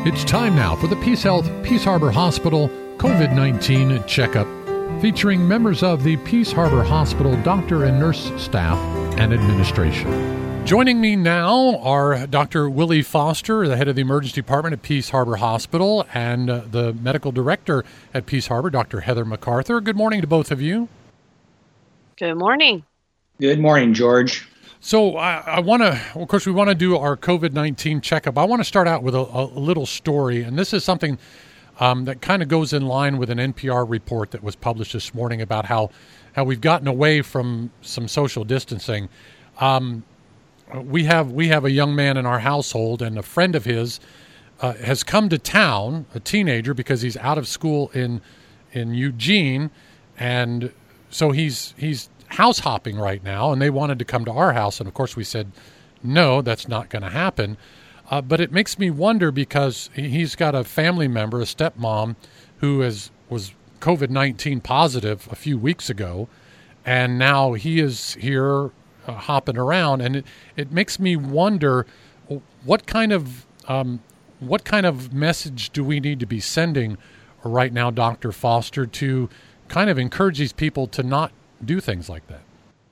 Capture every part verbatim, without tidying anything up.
It's time now for the Peace Health Peace Harbor Hospital COVID nineteen checkup, featuring members of the Peace Harbor Hospital doctor and nurse staff and administration. Joining me now are Doctor Willie Foster, the head of the emergency department at Peace Harbor Hospital, and uh, the medical director at Peace Harbor, Doctor Heather MacArthur. Good morning to both of you. Good morning. Good morning, George. So I, I want to, of course, we want to do our COVID nineteen checkup. I want to start out with a, a little story, and this is something um, that kind of goes in line with an N P R report that was published this morning about how, how we've gotten away from some social distancing. Um, we have we have a young man in our household, and a friend of his uh, has come to town, a teenager, because he's out of school in in Eugene, and so he's he's house hopping right now, and they wanted to come to our house, and of course we said no, that's not going to happen. Uh, but it makes me wonder, because he's got a family member, a stepmom, who is was COVID nineteen positive a few weeks ago, and now he is here uh, hopping around, and it, it makes me wonder what kind of um, what kind of message do we need to be sending right now, Doctor Foster, to kind of encourage these people to not do things like that?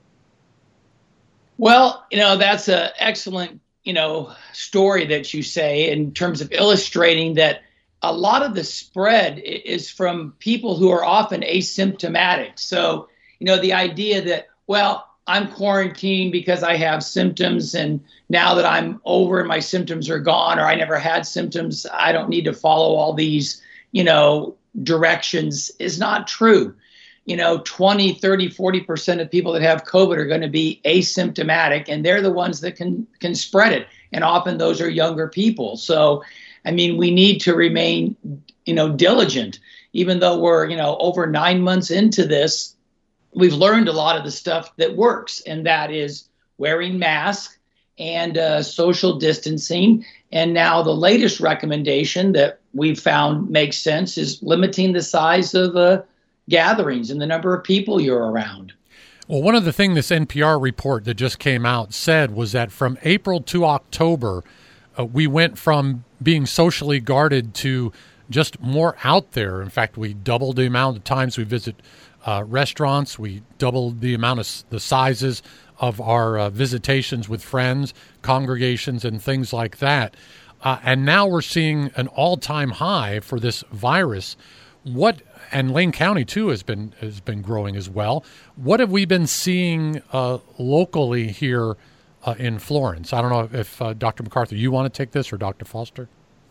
Well, you know, that's an excellent, you know, story that you say in terms of illustrating that a lot of the spread is from people who are often asymptomatic. So, you know, the idea that, well, I'm quarantined because I have symptoms, and now that I'm over and my symptoms are gone, or I never had symptoms, I don't need to follow all these, you know, directions, is not true. You know, twenty, thirty, forty percent of people that have COVID are going to be asymptomatic, and they're the ones that can can spread it. And often those are younger people. So, I mean, we need to remain, you know, diligent. Even though we're, you know, over nine months into this, we've learned a lot of the stuff that works, and that is wearing masks and uh, social distancing. And now the latest recommendation that we've found makes sense is limiting the size of uh, gatherings and the number of people you're around. Well, one of the things this N P R report that just came out said was that from April to October, uh, we went from being socially guarded to just more out there. In fact, we doubled the amount of times we visit uh, restaurants. We doubled the amount of the sizes of our uh, visitations with friends, congregations, and things like that. Uh, and now we're seeing an all-time high for this virus. What And Lane County, too, has been has been growing as well. What have we been seeing uh, locally here uh, in Florence? I don't know if uh, Doctor MacArthur, you want to take this, or Doctor Foster?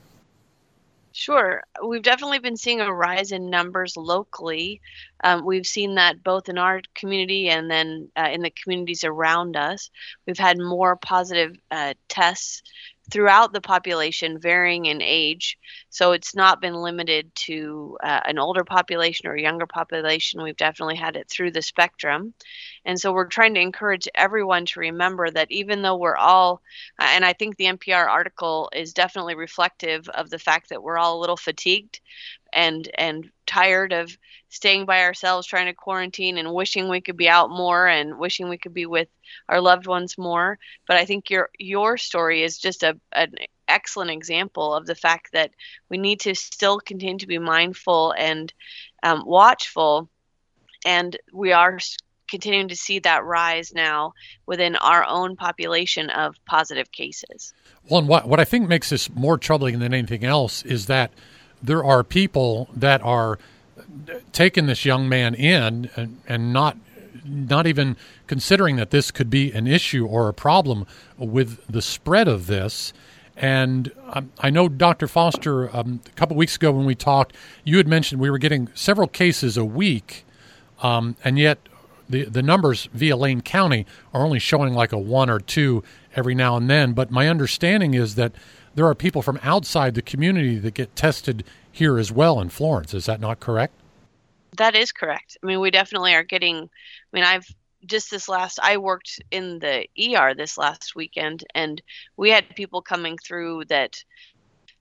Sure. We've definitely been seeing a rise in numbers locally. Um, we've seen that both in our community and then uh, in the communities around us. We've had more positive uh, tests throughout the population, varying in age. So it's not been limited to uh, an older population or a younger population. We've definitely had it through the spectrum. And so we're trying to encourage everyone to remember that even though we're all, uh, and I think the N P R article is definitely reflective of the fact that we're all a little fatigued and and tired of staying by ourselves, trying to quarantine, and wishing we could be out more and wishing we could be with our loved ones more. But I think your your story is just a an excellent example of the fact that we need to still continue to be mindful and um, watchful, and we are continuing to see that rise now within our own population of positive cases. Well, and what, what I think makes this more troubling than anything else is that there are people that are taking this young man in and, and not not even considering that this could be an issue or a problem with the spread of this. And um, I know, Doctor Foster, um, a couple weeks ago when we talked, you had mentioned we were getting several cases a week, um, and yet the the numbers via Lane County are only showing like a one or two every now and then. But my understanding is that there are people from outside the community that get tested here as well in Florence. Is that not correct? That is correct. I mean, we definitely are getting, I mean, I've just this last, I worked in the E R this last weekend, and we had people coming through that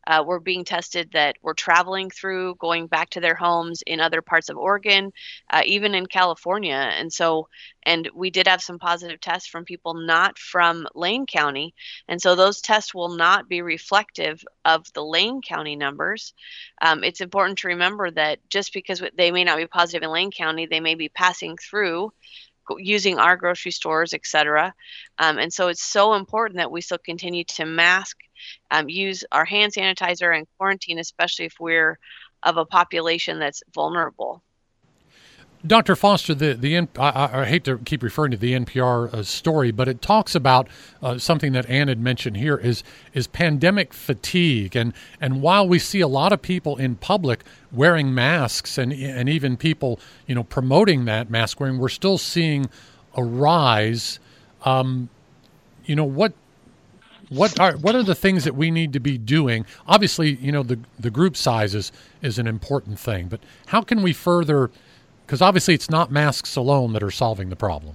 uh, were being tested that were traveling through, going back to their homes in other parts of Oregon, uh, even in California. And so, and we did have some positive tests from people not from Lane County. And so those tests will not be reflective of the Lane County numbers. Um, it's important to remember that just because they may not be positive in Lane County, they may be passing through using our grocery stores, et cetera. Um, and so it's so important that we still continue to mask, um, use our hand sanitizer, and quarantine, especially if we're of a population that's vulnerable. Doctor Foster, the the I, I hate to keep referring to the N P R uh, story, but it talks about uh, something that Ann had mentioned here is is pandemic fatigue, and and while we see a lot of people in public wearing masks and and even people you know promoting that mask wearing, we're still seeing a rise. Um, you know what? What are what are the things that we need to be doing? Obviously, you know the the group size is is an important thing, but how can we further? Because obviously it's not masks alone that are solving the problem.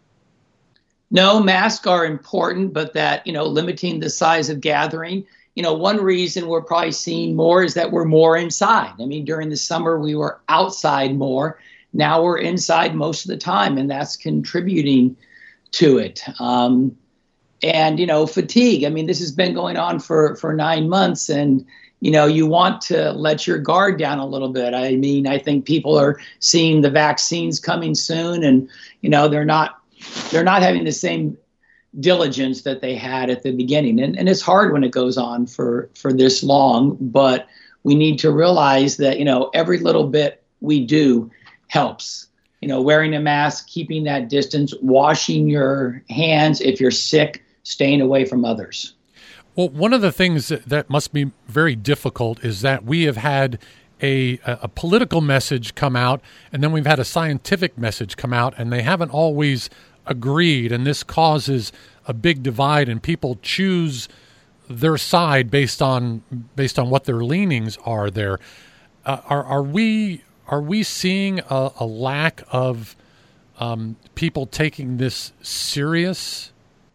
No, masks are important, but that, you know, limiting the size of gathering, you know, one reason we're probably seeing more is that we're more inside. I mean, during the summer, we were outside more. Now we're inside most of the time, and that's contributing to it. Um, and, you know, fatigue. I mean, this has been going on for, for nine months, and you know, you want to let your guard down a little bit. I mean, I think people are seeing the vaccines coming soon, and, you know, they're not they're not having the same diligence that they had at the beginning. And, and it's hard when it goes on for, for this long, but we need to realize that, you know, every little bit we do helps. You know, wearing a mask, keeping that distance, washing your hands if you're sick, staying away from others. Well, one of the things that, that must be very difficult is that we have had a, a political message come out, and then we've had a scientific message come out, and they haven't always agreed, and this causes a big divide, and people choose their side based on based on what their leanings are there. Uh, are are we are we seeing a, a lack of um, people taking this serious?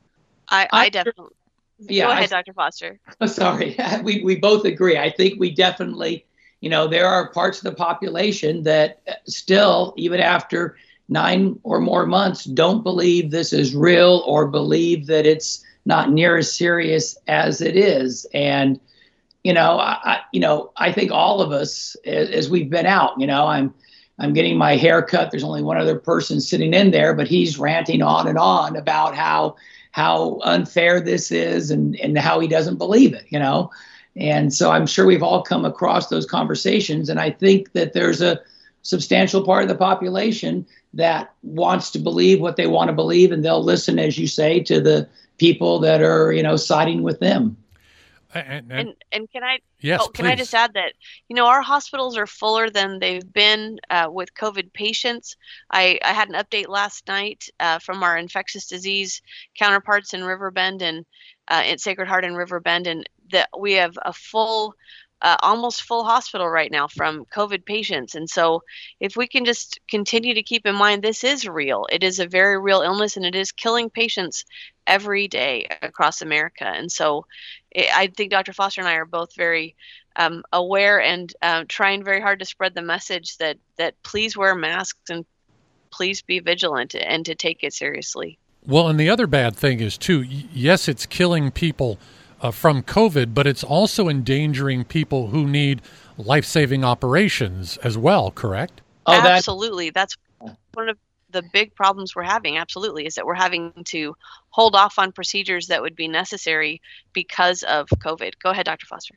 I, I definitely. Yeah, Go ahead, I, Doctor Foster. Oh, sorry. We, we both agree. I think we definitely, you know, there are parts of the population that still, even after nine or more months, don't believe this is real or believe that it's not near as serious as it is. And, you know, I, you know, I think all of us, as, as we've been out, you know, I'm, I'm getting my hair cut. There's only one other person sitting in there, but he's ranting on and on about how, how unfair this is and, and how he doesn't believe it, you know? And so I'm sure we've all come across those conversations. And I think that there's a substantial part of the population that wants to believe what they want to believe. And they'll listen, as you say, to the people that are, you know, siding with them. And, and, and, and can I yes, oh, can please. I just add that, you know, our hospitals are fuller than they've been uh, with COVID patients. I, I had an update last night uh, from our infectious disease counterparts in Riverbend and uh, at Sacred Heart in Riverbend, and that we have a full, uh, almost full hospital right now from COVID patients. And so if we can just continue to keep in mind, this is real. It is a very real illness, and it is killing patients every day across America. And so I think Doctor Foster and I are both very um, aware and uh, trying very hard to spread the message that, that please wear masks and please be vigilant and to take it seriously. Well, and the other bad thing is, too, yes, it's killing people uh, from COVID, but it's also endangering people who need life-saving operations as well, correct? Oh, absolutely. That's one of the big problems we're having, absolutely, is that we're having to hold off on procedures that would be necessary because of COVID. Go ahead, Doctor Foster.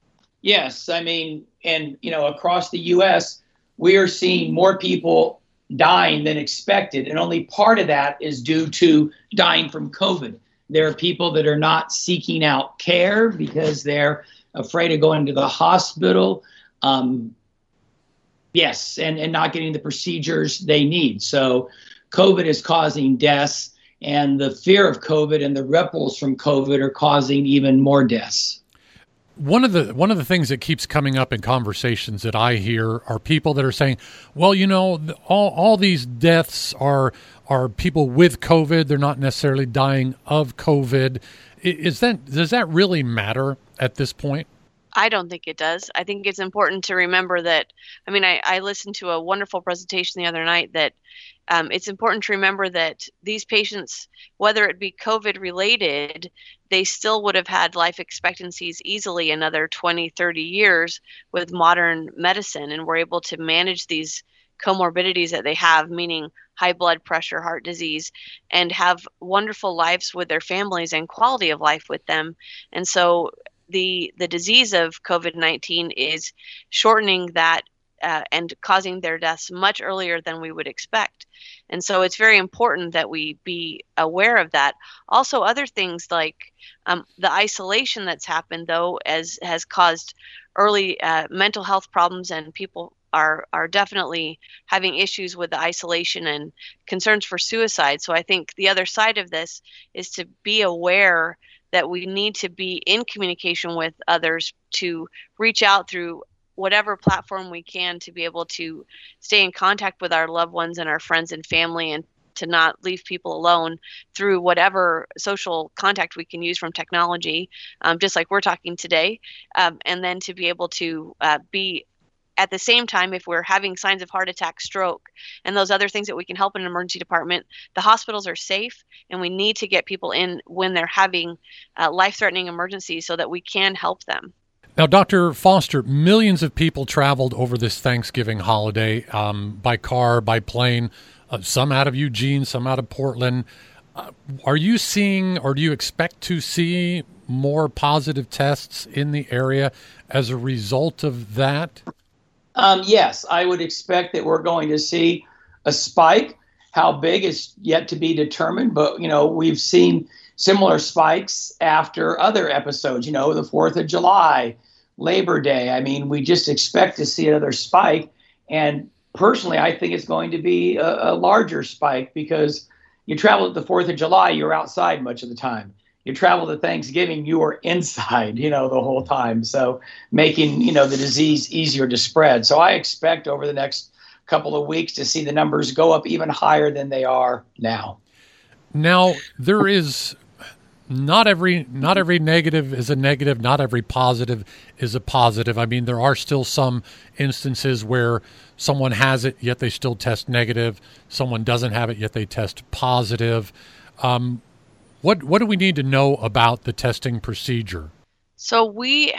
Yes, I mean, and, you know, across the U S, we are seeing more people dying than expected, and only part of that is due to dying from COVID. There are people that are not seeking out care because they're afraid of going to the hospital. Um, Yes, and, and not getting the procedures they need. So COVID is causing deaths, and the fear of COVID and the ripples from COVID are causing even more deaths. One of the one of the things that keeps coming up in conversations that I hear are people that are saying, well, you know, all all these deaths are are people with COVID. They're not necessarily dying of COVID. Is that does that really matter at this point? I don't think it does. I think it's important to remember that. I mean, I, I listened to a wonderful presentation the other night that um, it's important to remember that these patients, whether it be COVID related, they still would have had life expectancies easily another twenty, thirty years with modern medicine, and we're able to manage these comorbidities that they have, meaning high blood pressure, heart disease, and have wonderful lives with their families and quality of life with them. And so the the disease of COVID nineteen is shortening that uh, and causing their deaths much earlier than we would expect. And so it's very important that we be aware of that. Also, other things like um, the isolation that's happened, though, as has caused early uh, mental health problems, and people are are definitely having issues with the isolation and concerns for suicide. So I think the other side of this is to be aware that we need to be in communication with others, to reach out through whatever platform we can to be able to stay in contact with our loved ones and our friends and family, and to not leave people alone through whatever social contact we can use from technology, um, just like we're talking today. Um, and then to be able to uh, be at the same time, if we're having signs of heart attack, stroke, and those other things that we can help in an emergency department, the hospitals are safe, and we need to get people in when they're having uh, life-threatening emergencies so that we can help them. Now, Doctor Foster, millions of people traveled over this Thanksgiving holiday um, by car, by plane, uh, some out of Eugene, some out of Portland. Uh, are you seeing, or do you expect to see more positive tests in the area as a result of that? Um, yes, I would expect that we're going to see a spike. How big is yet to be determined, but, you know, we've seen similar spikes after other episodes, you know, the fourth of July, Labor Day. I mean, we just expect to see another spike. And personally, I think it's going to be a, a larger spike, because you travel at the fourth of July, you're outside much of the time. You travel to Thanksgiving, you are inside, you know, the whole time. So making, you know, the disease easier to spread. So I expect over the next couple of weeks to see the numbers go up even higher than they are now. Now, there is not every not every negative is a negative. Not every positive is a positive. I mean, there are still some instances where someone has it, yet they still test negative. Someone doesn't have it, yet they test positive. Um, What what do we need to know about the testing procedure? So we,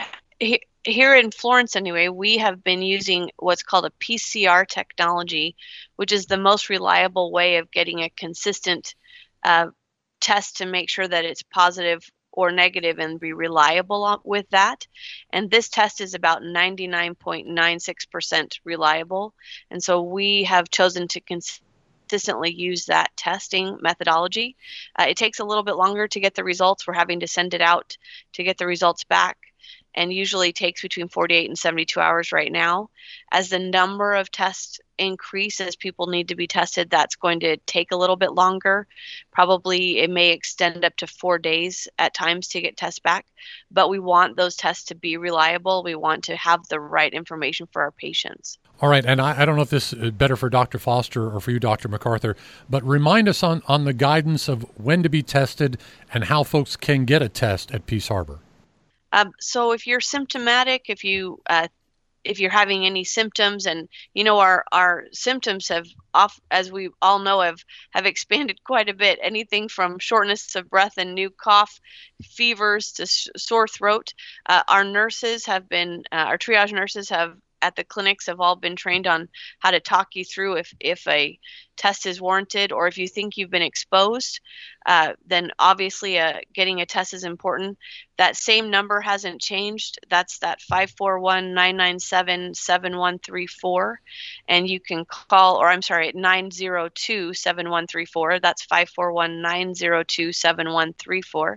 here in Florence anyway, we have been using what's called a P C R technology, which is the most reliable way of getting a consistent uh, test to make sure that it's positive or negative and be reliable with that. And this test is about ninety-nine point nine six percent reliable. And so we have chosen to consider consistently use that testing methodology. Uh, it takes a little bit longer to get the results. We're having to send it out to get the results back, and usually takes between forty-eight and seventy-two hours right now. As the number of tests increase, as people need to be tested, that's going to take a little bit longer. Probably it may extend up to four days at times to get tests back, but we want those tests to be reliable. We want to have the right information for our patients. All right, and I, I don't know if this is better for Doctor Foster or for you, Doctor MacArthur, but remind us on, on the guidance of when to be tested and how folks can get a test at Peace Harbor. Um, so if you're symptomatic, if you uh, if you're having any symptoms, and you know our our symptoms have off as we all know have have expanded quite a bit. Anything from shortness of breath and new cough, fevers to sh- sore throat. Uh, our nurses have been uh, our triage nurses have at the clinics have all been trained on how to talk you through if if a test is warranted, or if you think you've been exposed, uh, then obviously uh, getting a test is important. That same number hasn't changed. That's that five four one, nine nine seven, seven one three four. And you can call, or I'm sorry, at nine zero two, seven one three four. That's five four one, nine zero two, seven one three four.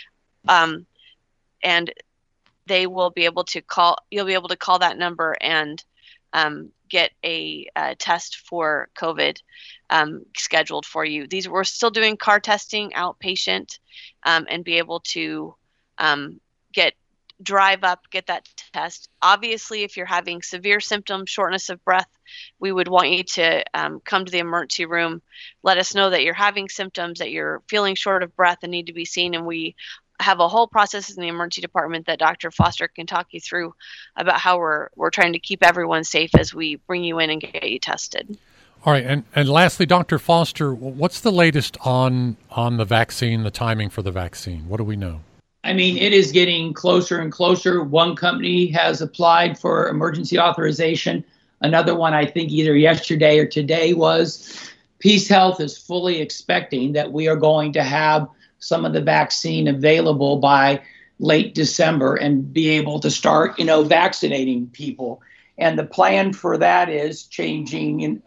Um, and they will be able to call, you'll be able to call that number and um, get a, a test for COVID um, scheduled for you. These, we're still doing car testing outpatient um, and be able to um, get drive up, get that test. Obviously, if you're having severe symptoms, shortness of breath, we would want you to um, come to the emergency room. Let us know that you're having symptoms, that you're feeling short of breath and need to be seen. And we have a whole process in the emergency department that Doctor Foster can talk you through about how we're we're trying to keep everyone safe as we bring you in and get you tested. All right, and, and lastly, Doctor Foster, what's the latest on on the vaccine, the timing for the vaccine? What do we know? I mean, it is getting closer and closer. One company has applied for emergency authorization. Another one, I think either yesterday or today was. Peace Health is fully expecting that we are going to have some of the vaccine available by late December and be able to start, you know, vaccinating people. And the plan for that is changing,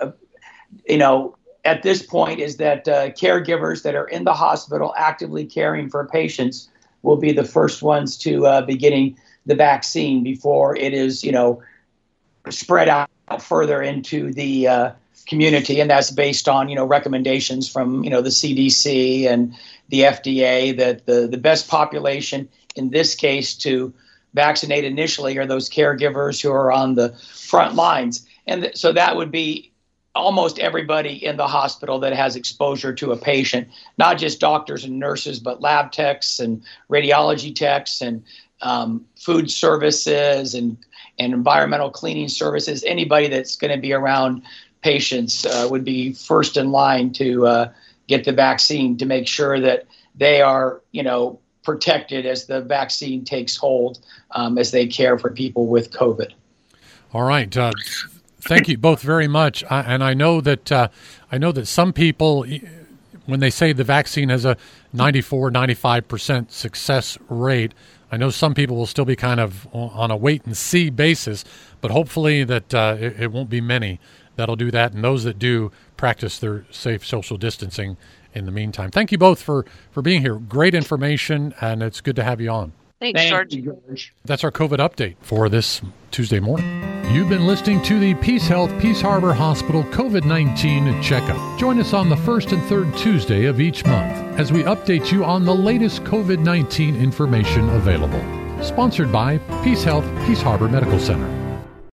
you know, at this point is that uh, caregivers that are in the hospital actively caring for patients will be the first ones to uh, be getting the vaccine before it is, you know, spread out further into the uh, community. And that's based on, you know, recommendations from, you know, the C D C and the F D A that the, the best population in this case to vaccinate initially are those caregivers who are on the front lines. And th- so that would be almost everybody in the hospital that has exposure to a patient, not just doctors and nurses, but lab techs and radiology techs and um, food services and, and environmental cleaning services. Anybody that's going to be around patients uh, would be first in line to uh, get the vaccine to make sure that they are, you know, protected as the vaccine takes hold um, as they care for people with COVID. All right. Uh, thank you both very much. I, and I know that uh, I know that some people, when they say the vaccine has a ninety-four, ninety-five percent success rate, I know some people will still be kind of on a wait and see basis, but hopefully that uh, it, it won't be many that'll do that. And those that do practice their safe social distancing in the meantime. Thank you both for, for being here. Great information, and it's good to have you on. Thanks, Thank George. you, George. That's our COVID update for this Tuesday morning. You've been listening to the Peace Health Peace Harbor Hospital COVID nineteen Checkup. Join us on the first and third Tuesday of each month as we update you on the latest COVID nineteen information available. Sponsored by Peace Health Peace Harbor Medical Center.